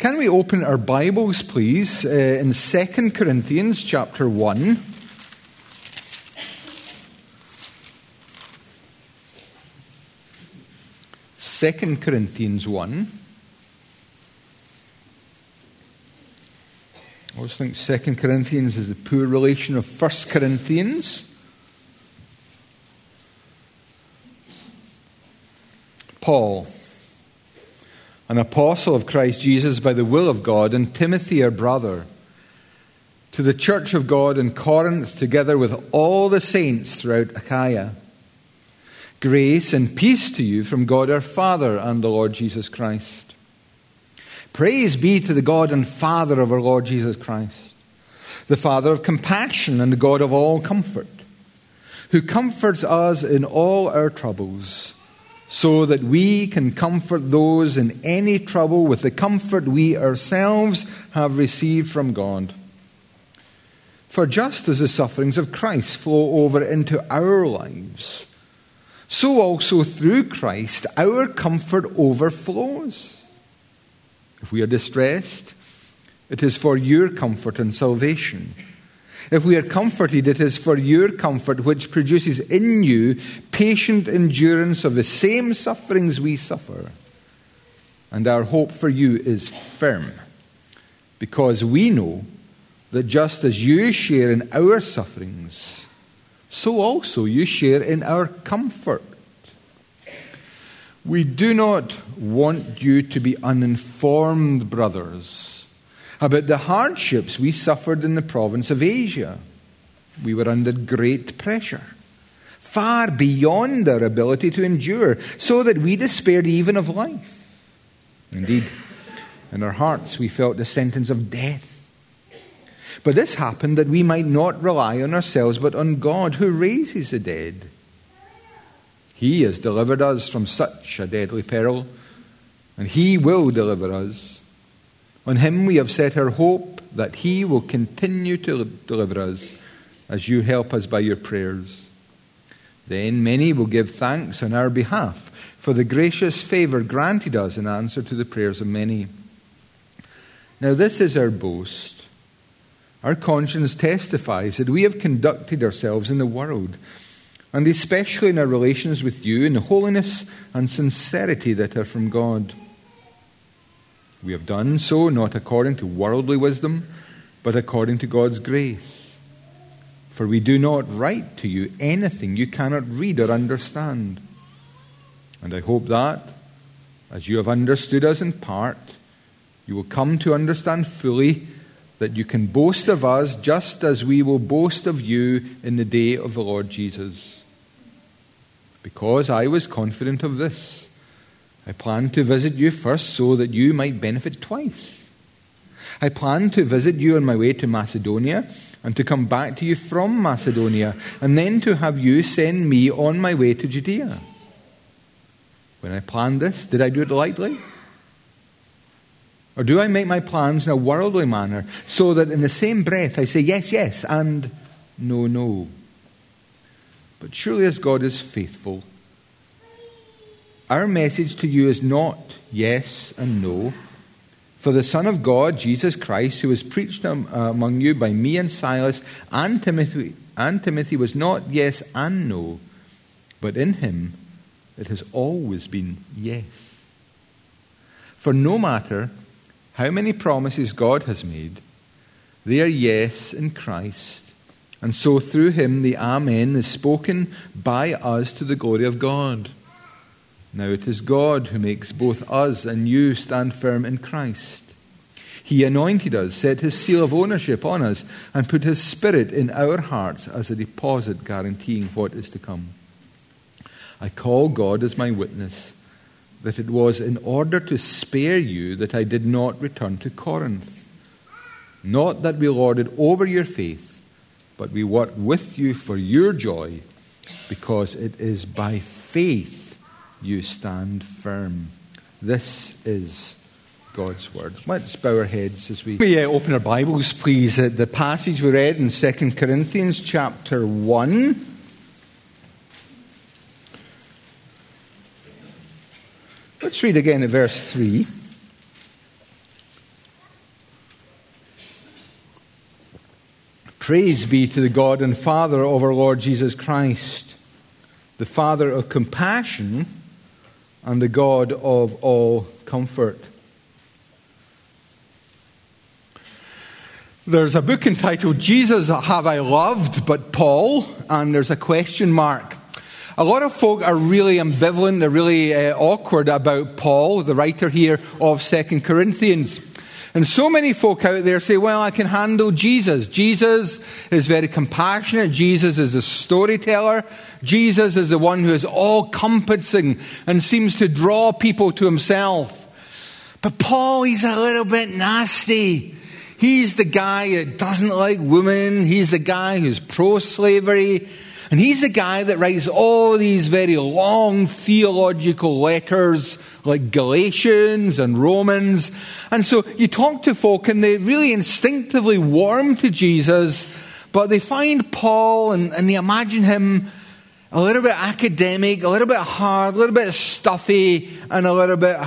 Can we open our Bibles, please, in 2 Corinthians chapter 1. Second Corinthians 1. I always think 2 Corinthians is a poor relation of 1 Corinthians. Paul, an apostle of Christ Jesus by the will of God, and Timothy, our brother, to the church of God in Corinth, together with all the saints throughout Achaia. Grace and peace to you from God our Father and the Lord Jesus Christ. Praise be to the God and Father of our Lord Jesus Christ, the Father of compassion and the God of all comfort, who comforts us in all our troubles, so that we can comfort those in any trouble with the comfort we ourselves have received from God. For just as the sufferings of Christ flow over into our lives, so also through Christ our comfort overflows. If we are distressed, it is for your comfort and salvation. If we are comforted, it is for your comfort, which produces in you patient endurance of the same sufferings we suffer. And our hope for you is firm, because we know that just as you share in our sufferings, so also you share in our comfort. We do not want you to be uninformed, brothers, about the hardships we suffered in the province of Asia. We were under great pressure, far beyond our ability to endure, so that we despaired even of life. Indeed, in our hearts we felt the sentence of death. But this happened that we might not rely on ourselves, but on God, who raises the dead. He has delivered us from such a deadly peril, and He will deliver us. On Him we have set our hope that He will continue to deliver us as you help us by your prayers. Then many will give thanks on our behalf for the gracious favor granted us in answer to the prayers of many. Now this is our boast. Our conscience testifies that we have conducted ourselves in the world, and especially in our relations with you, in the holiness and sincerity that are from God. We have done so not according to worldly wisdom, but according to God's grace. For we do not write to you anything you cannot read or understand. And I hope that, as you have understood us in part, you will come to understand fully that you can boast of us just as we will boast of you in the day of the Lord Jesus. Because I was confident of this, I planned to visit you first so that you might benefit twice. I planned to visit you on my way to Macedonia and to come back to you from Macedonia and then to have you send me on my way to Judea. When I planned this, did I do it lightly? Or do I make my plans in a worldly manner so that in the same breath I say yes, yes and no, no? But surely as God is faithful, our message to you is not yes and no. For the Son of God, Jesus Christ, who was preached among you by me and Silas and Timothy was not yes and no, but in Him it has always been yes. For no matter how many promises God has made, they are yes in Christ, and so through Him the Amen is spoken by us to the glory of God. Now it is God who makes both us and you stand firm in Christ. He anointed us, set His seal of ownership on us, and put His Spirit in our hearts as a deposit guaranteeing what is to come. I call God as my witness that it was in order to spare you that I did not return to Corinth. Not that we lorded over your faith, but we worked with you for your joy, because it is by faith you stand firm. This is God's word. Let's bow our heads as we open our Bibles, please, at the passage we read in 2 Corinthians chapter 1. Let's read again at verse 3. Praise be to the God and Father of our Lord Jesus Christ, the Father of compassion and the God of all comfort. There's a book entitled Jesus Have I Loved But Paul, and there's a question mark. A lot of folk are really ambivalent, they're really awkward about Paul, the writer here of 2 Corinthians. And so many folk out there say, well, I can handle Jesus. Jesus is very compassionate. Jesus is a storyteller. Jesus is the one who is all-encompassing and seems to draw people to himself. But Paul, he's a little bit nasty. He's the guy that doesn't like women. He's the guy who's pro-slavery. And he's the guy that writes all these very long theological letters like Galatians and Romans. And so you talk to folk and they really instinctively warm to Jesus, but they find Paul and they imagine him a little bit academic, a little bit hard, a little bit stuffy, and a little bit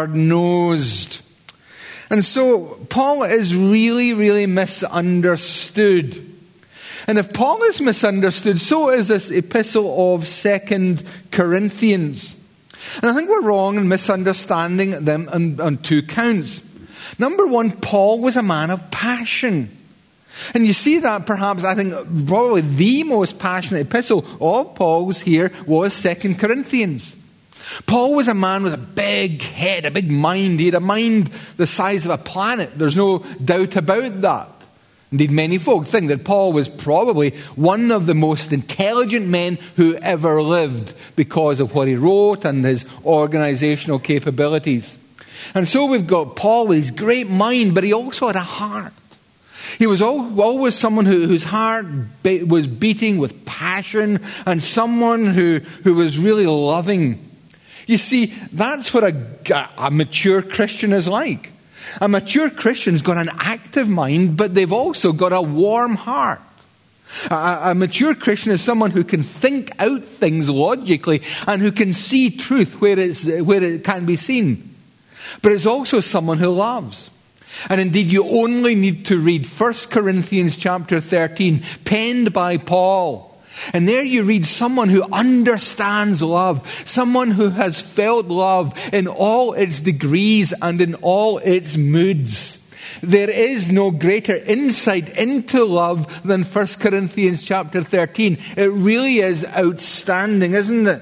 hard-nosed. And so Paul is really, really misunderstood. And if Paul is misunderstood, so is this epistle of 2 Corinthians. And I think we're wrong in misunderstanding them on two counts. Number one, Paul was a man of passion. And you see that perhaps, I think, probably the most passionate epistle of Paul's here was 2 Corinthians. Paul was a man with a big head, a big mind. He had a mind the size of a planet. There's no doubt about that. Indeed, many folk think that Paul was probably one of the most intelligent men who ever lived because of what he wrote and his organizational capabilities. And so we've got Paul with his great mind, but he also had a heart. He was always someone whose heart was beating with passion and someone who was really loving. You see, that's what a mature Christian is like. A mature Christian's got an active mind, but they've also got a warm heart. A mature Christian is someone who can think out things logically and who can see truth where it can be seen. But it's also someone who loves. And indeed, you only need to read 1 Corinthians chapter 13, penned by Paul. And there you read someone who understands love, someone who has felt love in all its degrees and in all its moods. There is no greater insight into love than 1 Corinthians chapter 13. It really is outstanding, isn't it?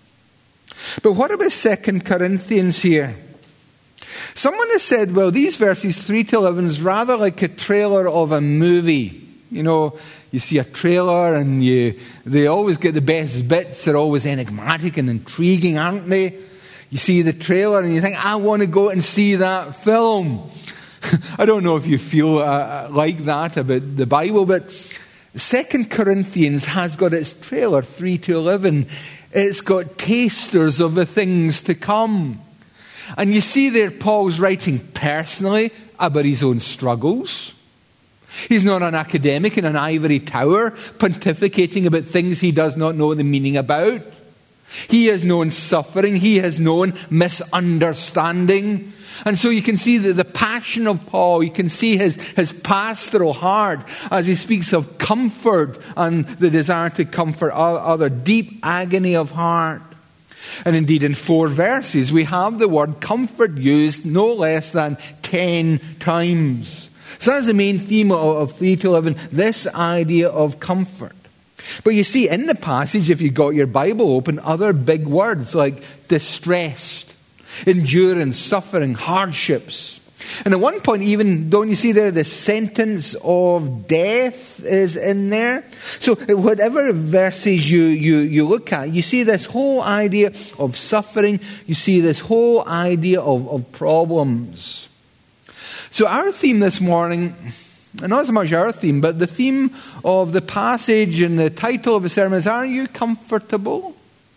But what about 2 Corinthians here? Someone has said, well, these verses 3 to 11 is rather like a trailer of a movie. You know, you see a trailer and they always get the best bits. They're always enigmatic and intriguing, aren't they? You see the trailer and you think, I want to go and see that film. I don't know if you feel like that about the Bible, but 2 Corinthians has got its trailer, 3 to 11. It's got tasters of the things to come. And you see there Paul's writing personally about his own struggles. He's not an academic in an ivory tower pontificating about things he does not know the meaning about. He has known suffering. He has known misunderstanding. And so you can see the passion of Paul. You can see his pastoral heart as he speaks of comfort and the desire to comfort other, deep agony of heart. And indeed, in 4 verses, we have the word comfort used no less than 10 times. So that's the main theme of 3 to 11, this idea of comfort. But you see, in the passage, if you've got your Bible open, other big words like distressed, endurance, suffering, hardships. And at one point even, don't you see there, the sentence of death is in there? So whatever verses you look at, you see this whole idea of suffering. You see this whole idea of problems. So our theme this morning, and not so much our theme, but the theme of the passage and the title of the sermon is, Are You Comfortable?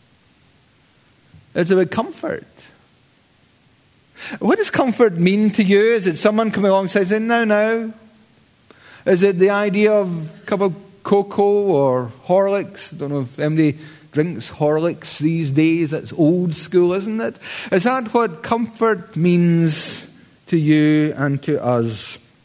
It's about comfort. What does comfort mean to you? Is it someone coming alongside saying, no? Is it the idea of a cup of cocoa or Horlicks? I don't know if anybody drinks Horlicks these days. That's old school, isn't it? Is that what comfort means to you and to us?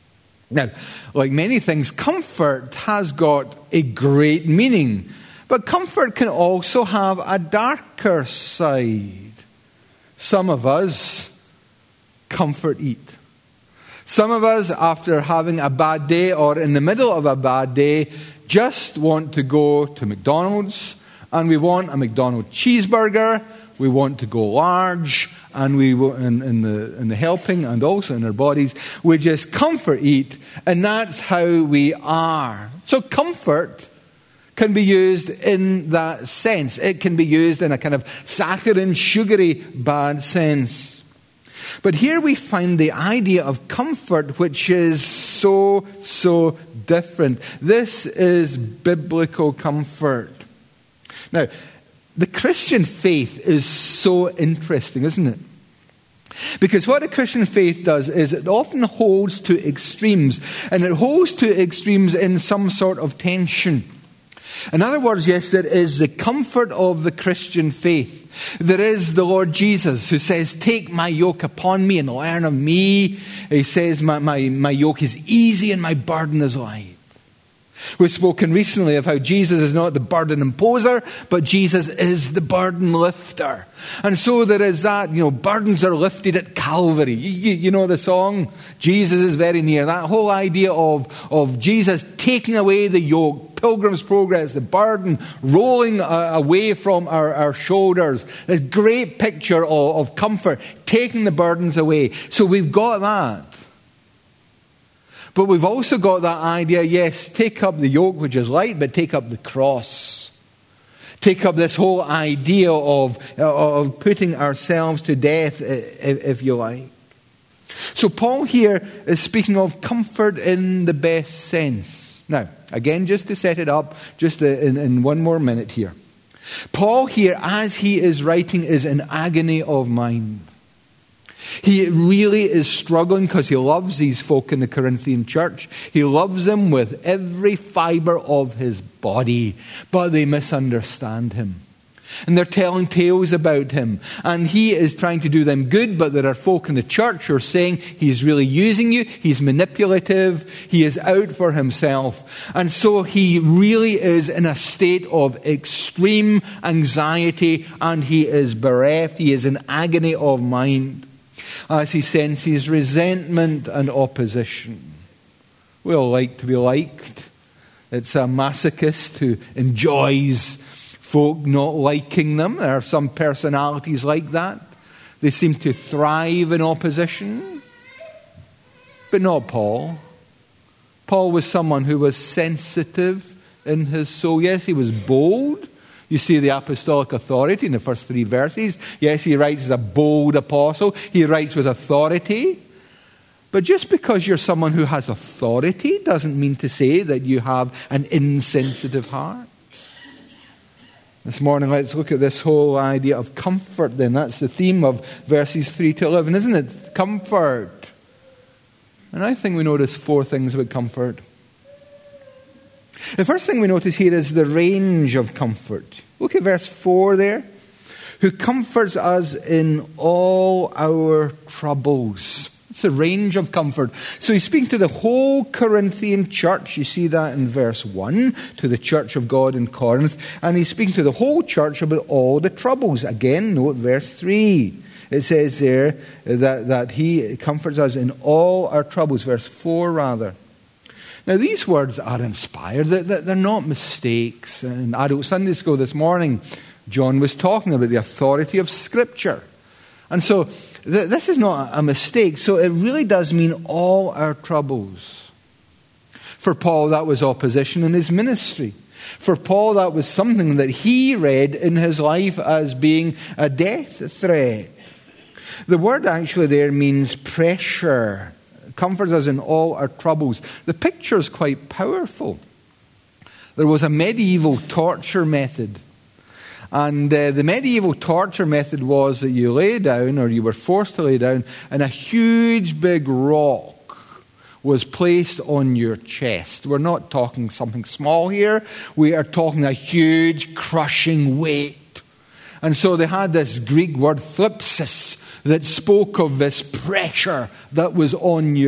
Now, like many things, comfort has got a great meaning. But comfort can also have a darker side. Some of us comfort eat. Some of us, after having a bad day or in the middle of a bad day, just want to go to McDonald's and we want a McDonald's cheeseburger. We want to go large, and we in the helping and also in our bodies, we just comfort eat, and that's how we are. So comfort can be used in that sense. It can be used in a kind of saccharine, sugary, bad sense. But here we find the idea of comfort, which is so different. This is biblical comfort. Now, the Christian faith is so interesting, isn't it? Because what a Christian faith does is it often holds to extremes, and it holds to extremes in some sort of tension. In other words, yes, there is the comfort of the Christian faith. There is the Lord Jesus who says, "Take my yoke upon me and learn of me." He says, my yoke is easy and my burden is light. We've spoken recently of how Jesus is not the burden imposer, but Jesus is the burden lifter. And so there is that, burdens are lifted at Calvary. You know the song, Jesus is very near. That whole idea of Jesus taking away the yoke, Pilgrim's Progress, the burden rolling away from our shoulders. This great picture of comfort, taking the burdens away. So we've got that. But we've also got that idea, yes, take up the yoke which is light, but take up the cross. Take up this whole idea of putting ourselves to death, if you like. So Paul here is speaking of comfort in the best sense. Now, again, just to set it up, just in one more minute here. Paul here, as he is writing, is in agony of mind. He really is struggling because he loves these folk in the Corinthian church. He loves them with every fiber of his body, but they misunderstand him. And they're telling tales about him. And he is trying to do them good, but there are folk in the church who are saying he's really using you, he's manipulative, he is out for himself. And so he really is in a state of extreme anxiety, and he is bereft, he is in agony of mind, as he senses resentment and opposition. We all like to be liked. It's a masochist who enjoys folk not liking them. There are some personalities like that. They seem to thrive in opposition. But not Paul. Paul was someone who was sensitive in his soul. Yes, he was bold. You see the apostolic authority in the first 3 verses. Yes, he writes as a bold apostle. He writes with authority. But just because you're someone who has authority doesn't mean to say that you have an insensitive heart. This morning, let's look at this whole idea of comfort then. That's the theme of verses 3 to 11, isn't it? Comfort. And I think we notice 4 things about comfort. The first thing we notice here is the range of comfort. Look at verse 4 there. Who comforts us in all our troubles. It's a range of comfort. So he's speaking to the whole Corinthian church. You see that in verse 1, to the church of God in Corinth. And he's speaking to the whole church about all the troubles. Again, note verse 3. It says there that he comforts us in all our troubles. Verse 4 rather. Now, these words are inspired. They're not mistakes. In Adult Sunday School this morning, John was talking about the authority of Scripture. And so, this is not a mistake. So, it really does mean all our troubles. For Paul, that was opposition in his ministry. For Paul, that was something that he read in his life as being a death threat. The word actually there means pressure. Comforts us in all our troubles. The picture is quite powerful. There was a medieval torture method. And the medieval torture method was that you lay down, or you were forced to lay down, and a huge big rock was placed on your chest. We're not talking something small here. We are talking a huge crushing weight. And so they had this Greek word, thlipsis, that spoke of this pressure that was on your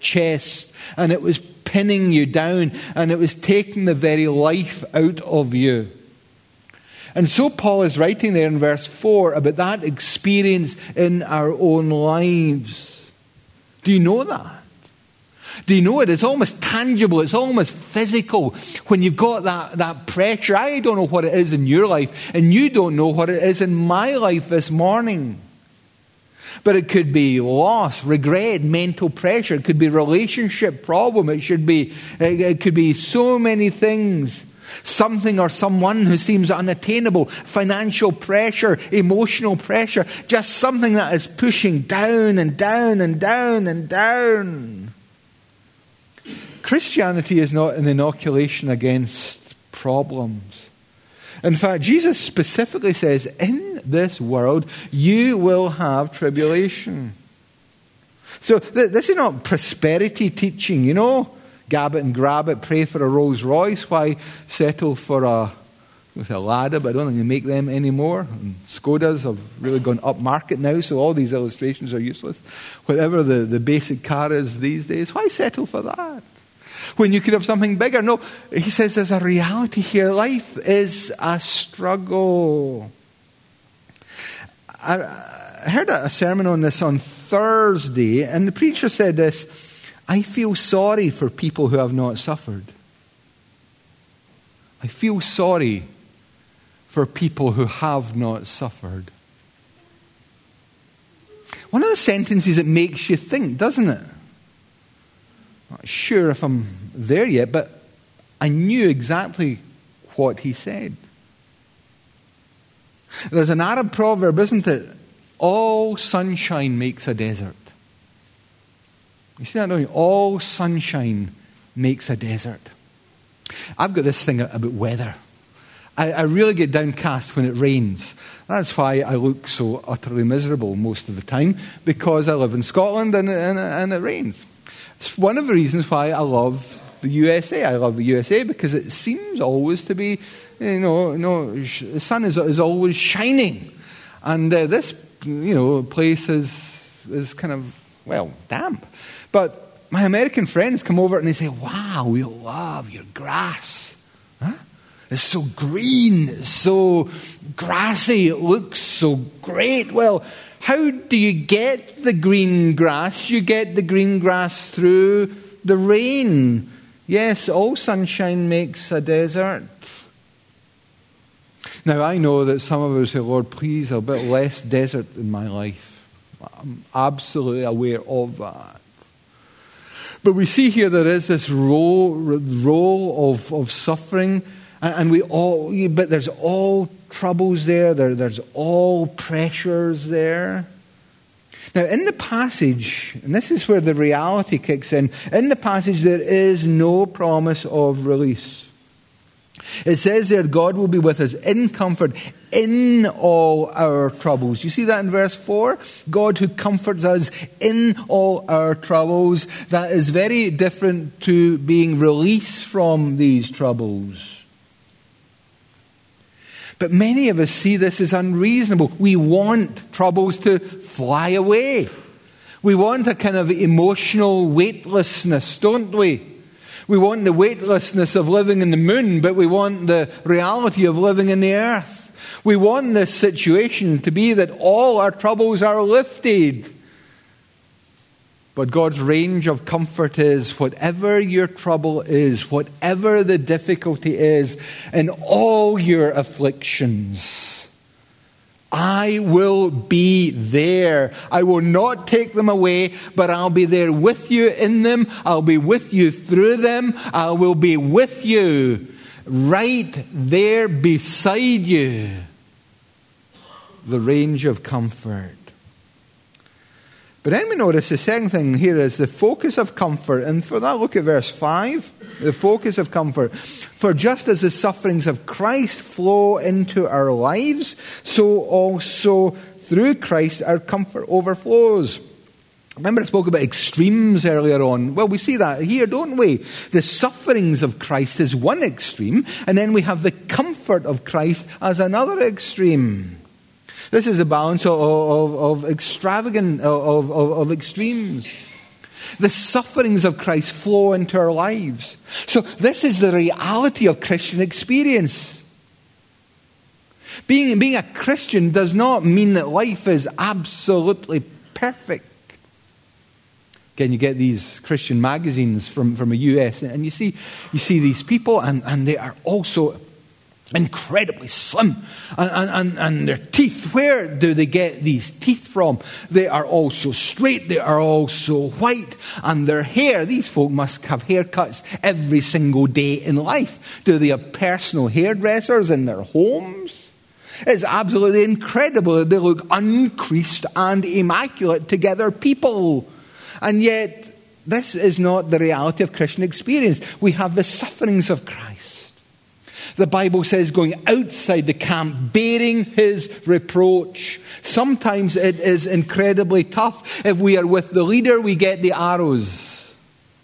chest, and it was pinning you down, and it was taking the very life out of you. And so Paul is writing there in verse 4 about that experience in our own lives. Do you know that? Do you know it? It's almost tangible. It's almost physical when you've got that pressure. I don't know what it is in your life, and you don't know what it is in my life this morning. But it could be loss, regret, mental pressure. It could be relationship problem. It could be so many things. Something or someone who seems unattainable, financial pressure, emotional pressure, just something that is pushing down and down and down and down. Christianity is not an inoculation against problems. In fact, Jesus specifically says, in this world, you will have tribulation. So this is not prosperity teaching, you know. Gab it and grab it, pray for a Rolls Royce. Why settle for a Lada? But I don't think they make them anymore. And Skodas have really gone up market now, so all these illustrations are useless. Whatever the basic car is these days, why settle for that? When you could have something bigger. No, he says there's a reality here. Life is a struggle. I heard a sermon on this on Thursday, and the preacher said this: I feel sorry for people who have not suffered. I feel sorry for people who have not suffered. One of the sentences that makes you think, doesn't it? Not sure if I'm there yet, but I knew exactly what he said. There's an Arab proverb, isn't it? All sunshine makes a desert. You see that, don't you? All sunshine makes a desert. I've got this thing about weather. I really get downcast when it rains. That's why I look so utterly miserable most of the time, because I live in Scotland and it rains. It's one of the reasons why I love the USA. I love the USA because it seems always to be, the sun is always shining. And this, place is kind of, damp. But my American friends come over and they say, wow, we love your grass. Huh? It's so green, it's so grassy, it looks so great. Well, how do you get the green grass? You get the green grass through the rain. Yes, all sunshine makes a desert. Now, I know that some of us say, Lord, please, a bit less desert in my life. I'm absolutely aware of that. But we see here there is this role of suffering, but there's all troubles there. There's all pressures there. Now, in the passage, and this is where the reality kicks in the passage there is no promise of release. It says there, God will be with us in comfort in all our troubles. You see that in verse 4? God who comforts us in all our troubles. That is very different to being released from these troubles. But many of us see this as unreasonable. We want troubles to fly away. We want a kind of emotional weightlessness, don't we? We want the weightlessness of living in the moon, but we want the reality of living in the earth. We want this situation to be that all our troubles are lifted. But God's range of comfort is whatever your trouble is, whatever the difficulty is, in all your afflictions, I will be there. I will not take them away, but I'll be there with you in them. I'll be with you through them. I will be with you right there beside you. The range of comfort. But then we notice the second thing here is the focus of comfort. And for that, look at verse 5. The focus of comfort. For just as the sufferings of Christ flow into our lives, so also through Christ our comfort overflows. Remember I spoke about extremes earlier on. Well, we see that here, don't we? The sufferings of Christ is one extreme, and then we have the comfort of Christ as another extreme. This is a balance of extravagant, of extremes. The sufferings of Christ flow into our lives. So this is the reality of Christian experience. Being a Christian does not mean that life is absolutely perfect. Again, you get these Christian magazines from the US, and you see these people, and they are also incredibly slim. And their teeth, where do they get these teeth from? They are all so straight, they are all so white. And their hair, these folk must have haircuts every single day in life. Do they have personal hairdressers in their homes? It's absolutely incredible. They look uncreased and immaculate together people. And yet, this is not the reality of Christian experience. We have the sufferings of Christ. The Bible says going outside the camp, bearing his reproach. Sometimes it is incredibly tough. If we are with the leader, we get the arrows.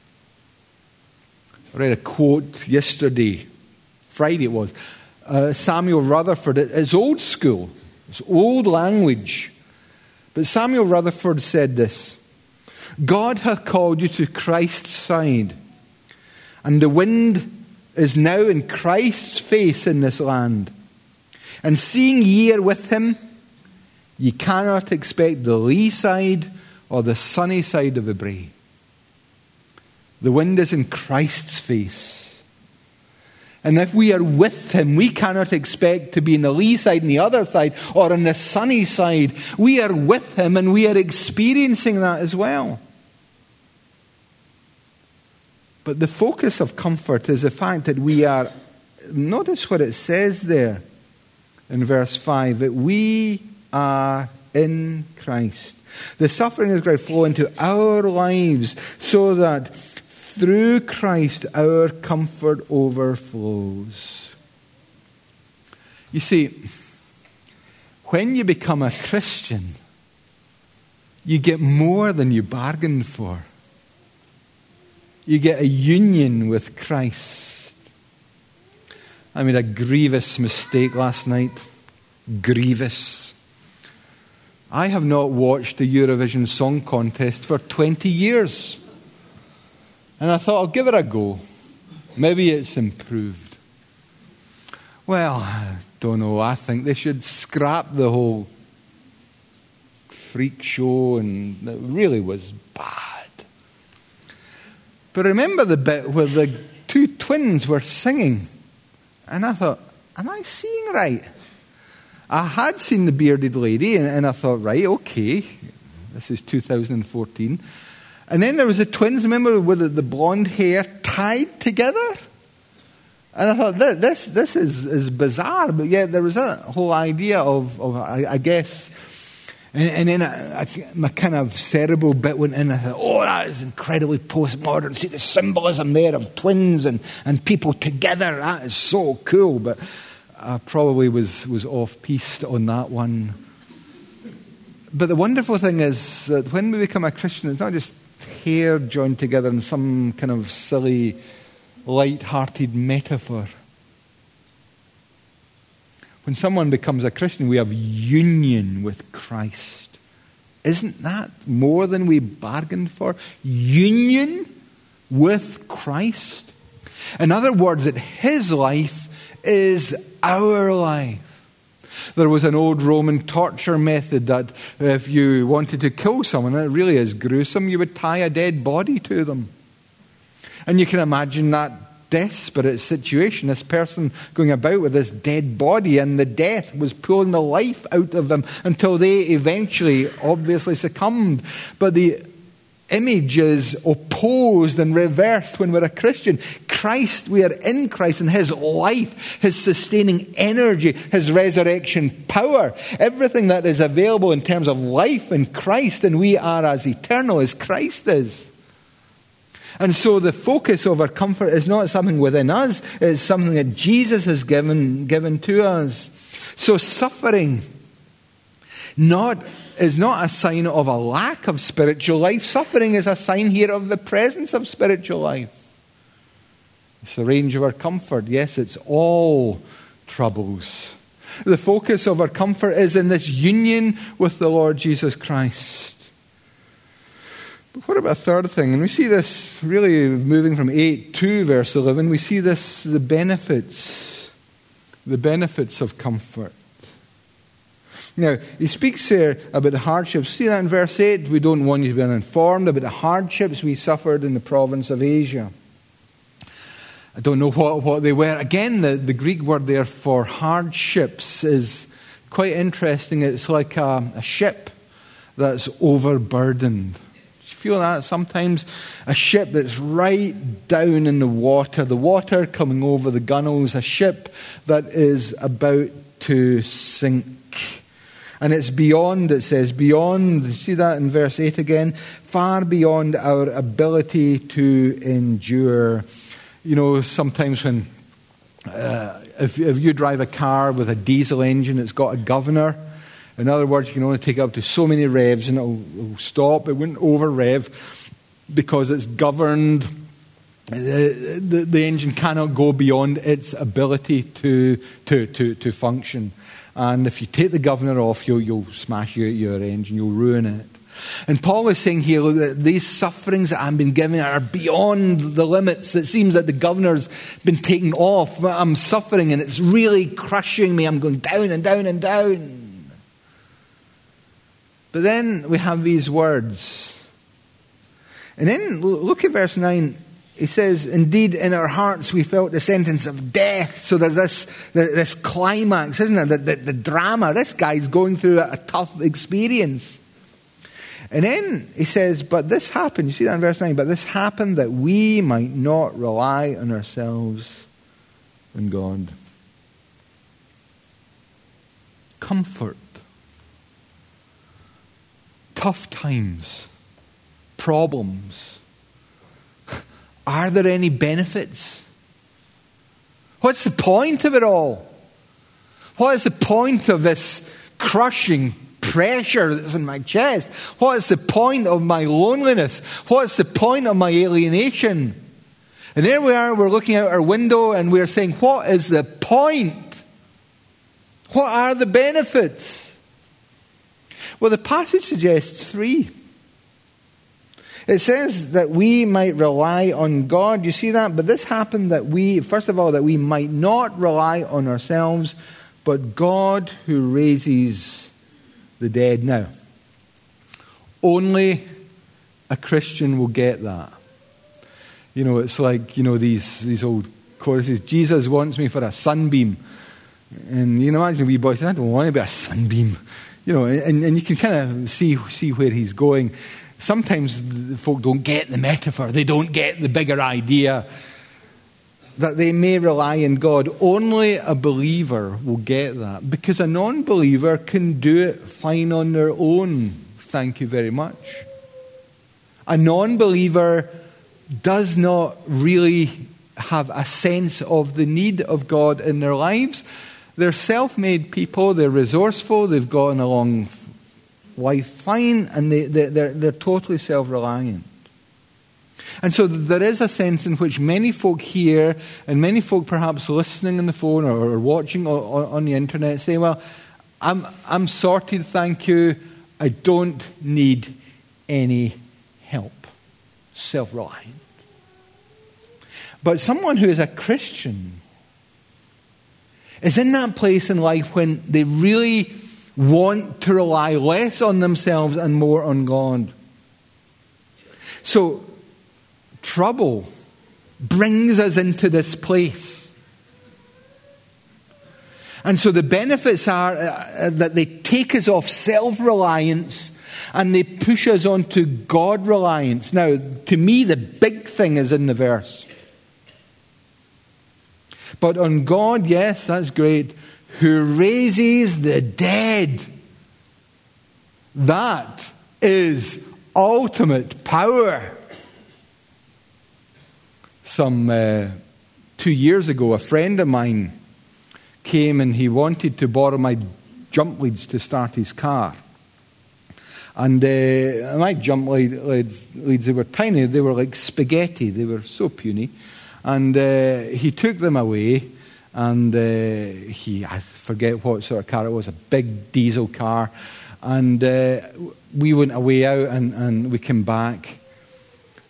I read a quote yesterday, Friday it was. Samuel Rutherford. It's old school. It's old language. But Samuel Rutherford said this: God hath called you to Christ's side, and the wind is now in Christ's face in this land. And seeing ye are with him, ye cannot expect the lee side or the sunny side of the brae. The wind is in Christ's face. And if we are with him, we cannot expect to be in the lee side and the other side or on the sunny side. We are with him and we are experiencing that as well. But the focus of comfort is the fact that we are, notice what it says there in verse 5, that we are in Christ. The suffering of Christ flow into our lives so that through Christ our comfort overflows. You see, when you become a Christian, you get more than you bargained for. You get a union with Christ. I made a grievous mistake last night. Grievous. I have not watched the Eurovision Song Contest for 20 years. And I thought, I'll give it a go. Maybe it's improved. Well, I don't know. I think they should scrap the whole freak show, and it really was bad. But remember the bit where the two twins were singing. And I thought, am I seeing right? I had seen the bearded lady, and I thought, right, okay. This is 2014. And then there was the twins, remember, with the blonde hair tied together? And I thought, this is bizarre. But yet there was a whole idea of I guess... And then my kind of cerebral bit went in. I thought, oh, that is incredibly postmodern. See the symbolism there of twins and people together. That is so cool. But I probably was off-piste on that one. But the wonderful thing is that when we become a Christian, it's not just hair joined together in some kind of silly, light-hearted metaphor. When someone becomes a Christian, we have union with Christ. Isn't that more than we bargained for? Union with Christ. In other words, that his life is our life. There was an old Roman torture method that if you wanted to kill someone, and it really is gruesome, you would tie a dead body to them. And you can imagine that desperate situation, this person going about with this dead body, and the death was pulling the life out of them until they eventually obviously succumbed. But the image is opposed and reversed when we're a Christian. Christ, we are in Christ, and his life, his sustaining energy, his resurrection power, everything that is available in terms of life in Christ, and we are as eternal as Christ is. And so the focus of our comfort is not something within us, it's something that Jesus has given to us. So suffering is not a sign of a lack of spiritual life. Suffering is a sign here of the presence of spiritual life. It's the range of our comfort. Yes, it's all troubles. The focus of our comfort is in this union with the Lord Jesus Christ. But what about a third thing? And we see this really moving from 8 to verse 11. We see this, the benefits of comfort. Now, he speaks here about the hardships. See that in verse 8? We don't want you to be uninformed about the hardships we suffered in the province of Asia. I don't know what they were. Again, the Greek word there for hardships is quite interesting. It's like a ship that's overburdened. You feel that? Sometimes a ship that's right down in the water coming over the gunwales, a ship that is about to sink. And it's beyond, it says, beyond, see that in verse 8 again, far beyond our ability to endure. You know, sometimes when, if you drive a car with a diesel engine, it's got a governor. In other words, you can only take it up to so many revs and it'll stop. It wouldn't over rev because it's governed. The engine cannot go beyond its ability to function. And if you take the governor off, you'll smash your engine, you'll ruin it. And Paul is saying here, look, that these sufferings that I've been given are beyond the limits. It seems that the governor's been taken off. I'm suffering and it's really crushing me. I'm going down and down and down. But then we have these words. And then look at verse 9. He says, indeed, in our hearts we felt the sentence of death. So there's this climax, isn't it? The drama. This guy's going through a tough experience. And then he says, but this happened. You see that in verse 9? But this happened that we might not rely on ourselves and God. Comfort. Tough times. Problems. Are there any benefits? What's the point of it all? What is the point of this crushing pressure that's in my chest? What is the point of my loneliness? What is the point of my alienation? And there we are, we're looking out our window and we're saying, what is the point? What are the benefits? Well, the passage suggests 3. It says that we might rely on God. You see that? But this happened that first of all, that we might not rely on ourselves, but God who raises the dead. Now, only a Christian will get that. You know, it's like, these old choruses. Jesus wants me for a sunbeam. And you know, imagine a wee boy saying, I don't want to be a sunbeam. You know, and you can kind of see where he's going. Sometimes folk don't get the metaphor. They don't get the bigger idea that they may rely on God. Only a believer will get that. Because a non-believer can do it fine on their own. Thank you very much. A non-believer does not really have a sense of the need of God in their lives. They're self-made people. They're resourceful. They've gotten along life fine, and they're totally self-reliant. And so there is a sense in which many folk here, and many folk perhaps listening on the phone or watching on the internet say, well, I'm sorted, thank you. I don't need any help. Self-reliant. But someone who is a Christian is in that place in life when they really want to rely less on themselves and more on God. So, trouble brings us into this place. And so the benefits are that they take us off self-reliance and they push us onto God-reliance. Now, to me, the big thing is in the verse. But on God, yes, that's great, who raises the dead. That is ultimate power. Some 2 years ago, a friend of mine came and he wanted to borrow my jump leads to start his car. And my jump leads, they were tiny. They were like spaghetti. They were so puny. And he took them away. And I forget what sort of car it was, a big diesel car. And we went away out and we came back.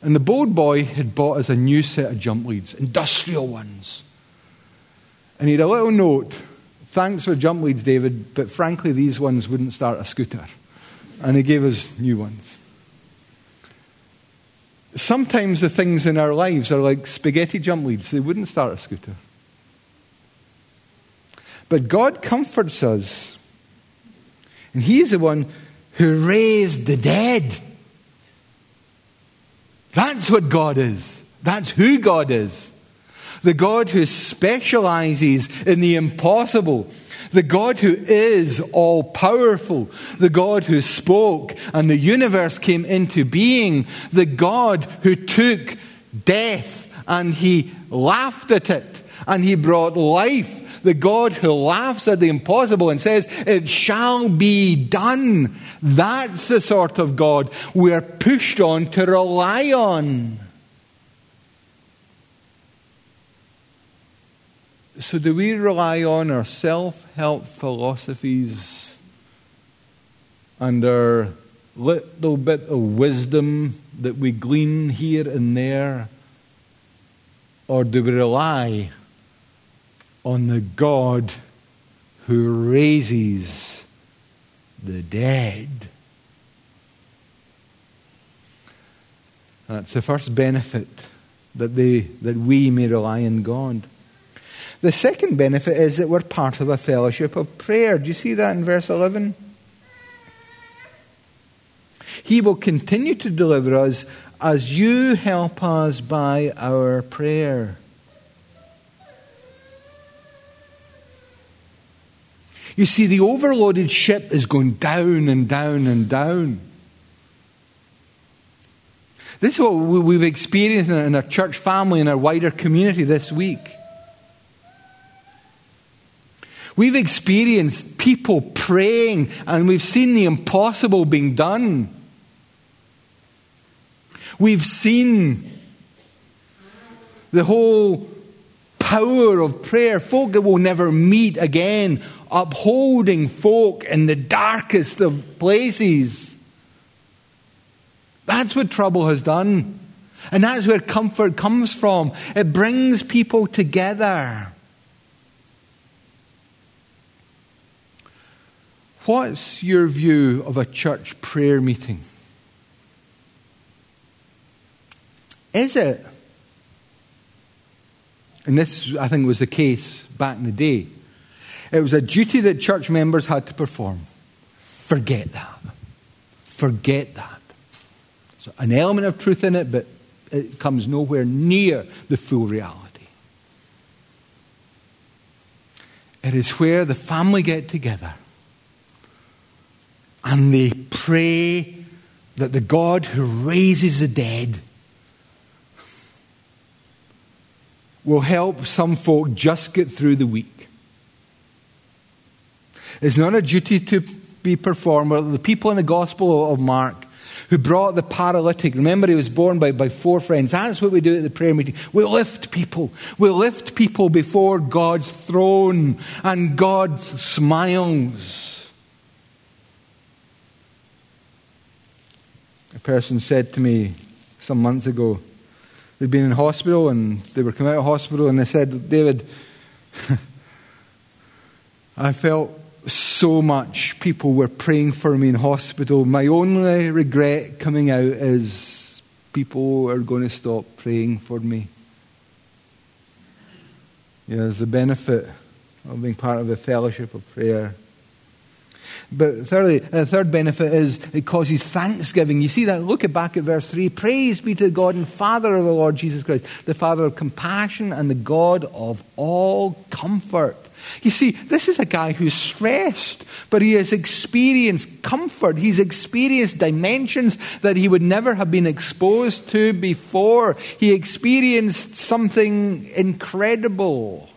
And the bold boy had bought us a new set of jump leads, industrial ones. And he had a little note, "Thanks for jump leads, David, but frankly these ones wouldn't start a scooter." And he gave us new ones. Sometimes the things in our lives are like spaghetti jump leads. They wouldn't start a scooter. But God comforts us. And He is the one who raised the dead. That's what God is. That's who God is. The God who specializes in the impossible. The God who is all-powerful. The God who spoke and the universe came into being. The God who took death and He laughed at it and He brought life. The God who laughs at the impossible and says, "It shall be done." That's the sort of God we're pushed on to rely on. So do we rely on our self-help philosophies and our little bit of wisdom that we glean here and there? Or do we rely on the God who raises the dead? That's the first benefit, that we may rely on God. The second benefit is that we're part of a fellowship of prayer. Do you see that in verse 11? He will continue to deliver us as you help us by our prayer. You see, the overloaded ship is going down and down and down. This is what we've experienced in our church family and our wider community this week. We've experienced people praying and we've seen the impossible being done. We've seen the whole power of prayer. Folk that will never meet again, upholding folk in the darkest of places. That's what trouble has done. And that's where comfort comes from. It brings people together. What's your view of a church prayer meeting? Is it, and this I think was the case back in the day, it was a duty that church members had to perform. Forget that. Forget that. There's an element of truth in it, but it comes nowhere near the full reality. It is where the family get together and they pray that the God who raises the dead will help some folk just get through the week. It's not a duty to be performed. The people in the Gospel of Mark who brought the paralytic, remember he was borne by four friends. That's what we do at the prayer meeting. We lift people. We lift people before God's throne, and God smiles. A person said to me some months ago, they'd been in hospital and they were coming out of hospital and they said, "David, I felt so much people were praying for me in hospital. My only regret coming out is people are going to stop praying for me." Yeah, there's the benefit of being part of a fellowship of prayer. But thirdly, the third benefit is it causes thanksgiving. You see that? Look back at verse 3. Praise be to God and Father of the Lord Jesus Christ, the Father of compassion and the God of all comfort. You see, this is a guy who's stressed, but he has experienced comfort. He's experienced dimensions that he would never have been exposed to before. He experienced something incredible.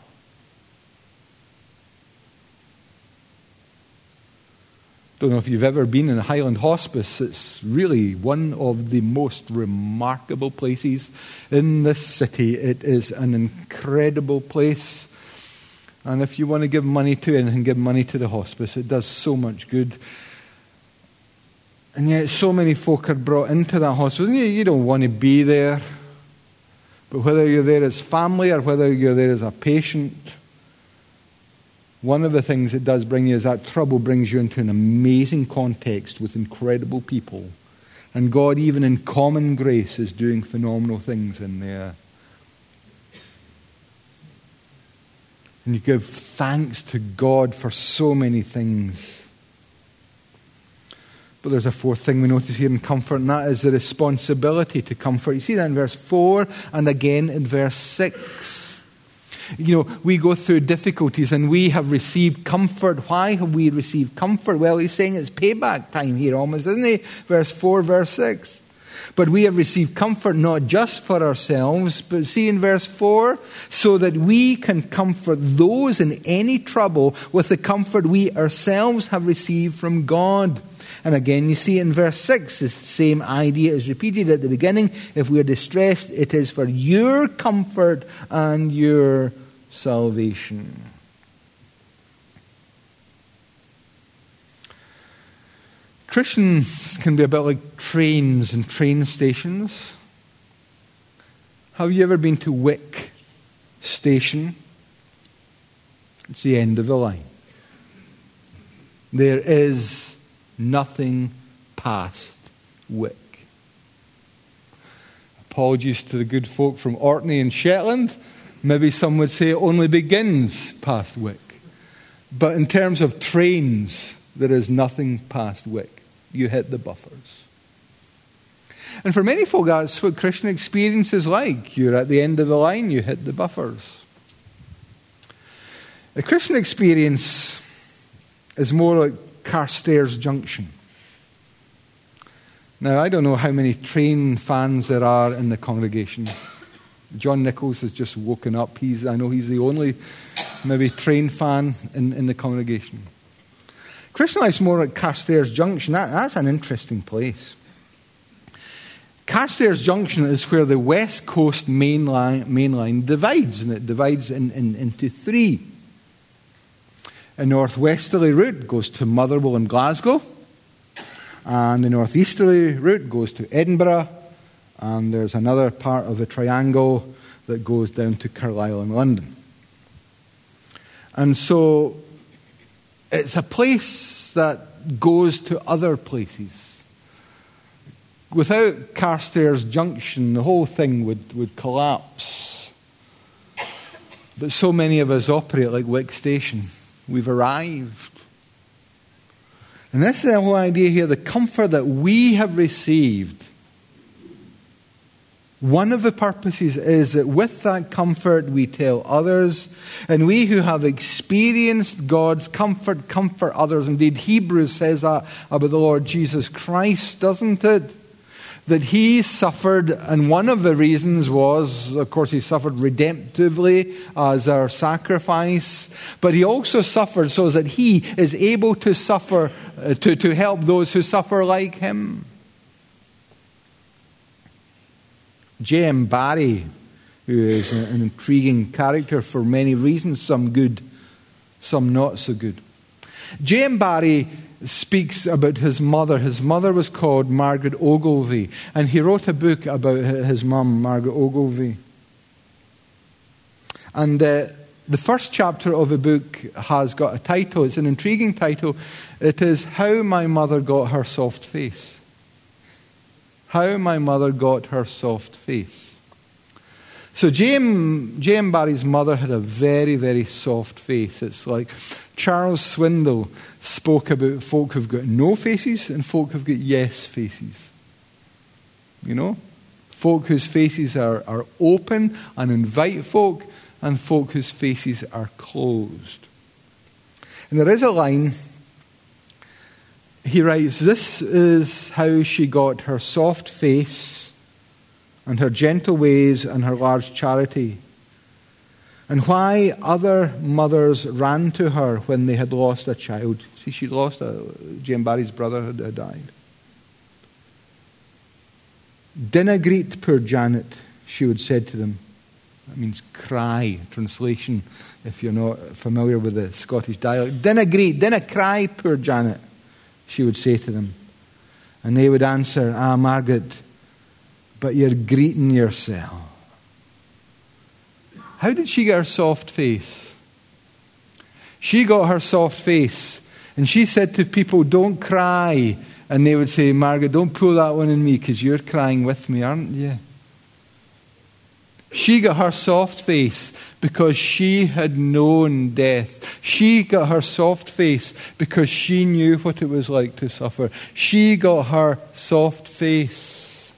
Don't know if you've ever been in a Highland Hospice. It's really one of the most remarkable places in this city. It is an incredible place. And if you want to give money to anything, give money to the hospice. It does so much good. And yet so many folk are brought into that hospital. You don't want to be there. But whether you're there as family or whether you're there as a patient, one of the things it does bring you is that trouble brings you into an amazing context with incredible people. And God, even in common grace, is doing phenomenal things in there. And you give thanks to God for so many things. But there's a fourth thing we notice here in comfort, and that is the responsibility to comfort. You see that in verse 4 and again in verse 6. We go through difficulties and we have received comfort. Why have we received comfort? Well, he's saying it's payback time here almost, isn't he? Verse 4, verse 6. But we have received comfort not just for ourselves, but see in verse 4, so that we can comfort those in any trouble with the comfort we ourselves have received from God. And again, you see in verse 6, the same idea is repeated at the beginning. If we are distressed, it is for your comfort and your salvation. Christians can be a bit like trains and train stations. Have you ever been to Wick Station? It's the end of the line. There is nothing past Wick. Apologies to the good folk from Orkney and Shetland. Maybe some would say it only begins past Wick. But in terms of trains, there is nothing past Wick. You hit the buffers. And for many folk, that's what Christian experience is like. You're at the end of the line, you hit the buffers. A Christian experience is more like Carstairs Junction. Now, I don't know how many train fans there are in the congregation. John Nichols has just woken up. I know he's the only maybe train fan in the congregation. Christian life's more like Carstairs Junction. That's an interesting place. Carstairs Junction is where the West Coast main line divides, and it divides into three. A northwesterly route goes to Motherwell and Glasgow, and the northeasterly route goes to Edinburgh, and there's another part of the triangle that goes down to Carlisle and London. And so it's a place that goes to other places. Without Carstairs Junction, the whole thing would collapse. But so many of us operate like Wick Station. We've arrived. And this is the whole idea here, the comfort that we have received. One of the purposes is that with that comfort we tell others, and we who have experienced God's comfort, comfort others. Indeed, Hebrews says that about the Lord Jesus Christ, doesn't it? That he suffered, and one of the reasons was, of course, he suffered redemptively as our sacrifice, but he also suffered so that he is able to suffer, to help those who suffer like him. J.M. Barrie, who is an intriguing character for many reasons, some good, some not so good. J.M. Barrie speaks about his mother. His mother was called Margaret Ogilvie, and he wrote a book about his mum, Margaret Ogilvie. And the first chapter of the book has got a title. It's an intriguing title. It is How My Mother Got Her Soft Face. How My Mother Got Her Soft Face. So J.M. Barrie's mother had a very, very soft face. It's like Charles Swindoll spoke about folk who've got no faces and folk who've got yes faces. You know? Folk whose faces are open and invite folk, and folk whose faces are closed. And there is a line, he writes, "This is how she got her soft face and her gentle ways and her large charity, and why other mothers ran to her when they had lost a child." See, she lost J.M. Barrie's brother had died. "Dinna greet poor Janet," she would say to them. That means cry, translation, if you're not familiar with the Scottish dialect. "Dinna greet, dinna cry, poor Janet," she would say to them. And they would answer, Margaret, but you're greeting yourself. How did she get her soft face? She got her soft face, and she said to people, don't cry. And they would say, Margaret, don't pull that one in me, because you're crying with me, aren't you? She got her soft face because she had known death. She got her soft face because she knew what it was like to suffer. She got her soft face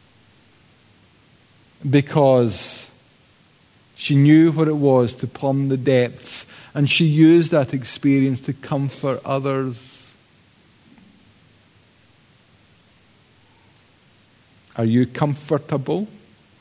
because she knew what it was to plumb the depths, and she used that experience to comfort others. Are you comfortable?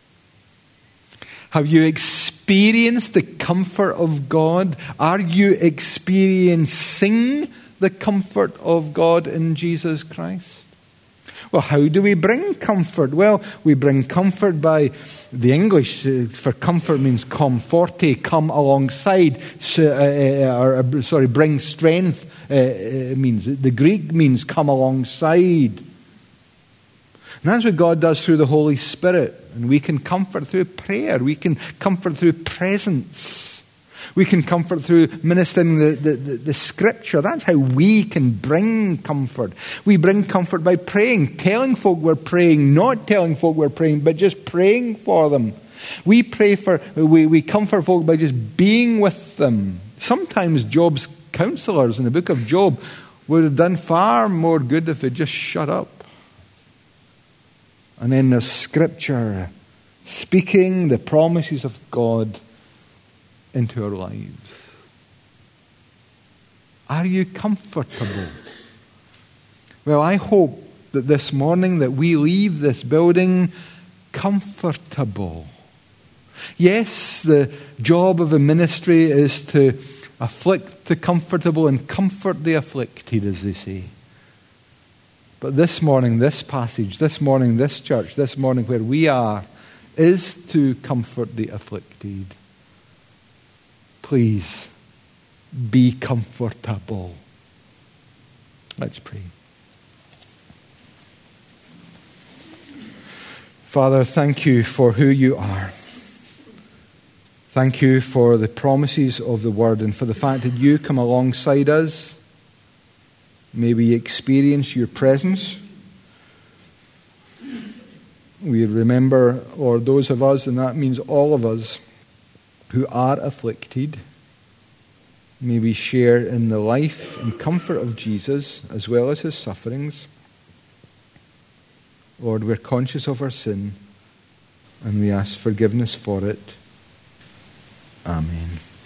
Have you experienced the comfort of God? Are you experiencing the comfort of God in Jesus Christ? Well, how do we bring comfort? Well, we bring comfort by, the English for comfort means comforte, come alongside, bring strength means. The Greek means come alongside. And that's what God does through the Holy Spirit. And we can comfort through prayer. We can comfort through presence. We can comfort through ministering the Scripture. That's how we can bring comfort. We bring comfort by praying, telling folk we're praying, not telling folk we're praying, but just praying for them. We comfort folk by just being with them. Sometimes Job's counselors in the book of Job would have done far more good if they'd just shut up. And then there's Scripture speaking the promises of God into our lives. Are you comfortable? Well, I hope that this morning that we leave this building comfortable. Yes, the job of a ministry is to afflict the comfortable and comfort the afflicted, as they say. But this morning, this passage, this morning, this church, this morning where we are, is to comfort the afflicted. Please, be comfortable. Let's pray. Father, thank you for who you are. Thank you for the promises of the Word and for the fact that you come alongside us. May we experience your presence. We remember, or those of us, and that means all of us, who are afflicted. May we share in the life and comfort of Jesus as well as his sufferings. Lord, we're conscious of our sin and we ask forgiveness for it. Amen.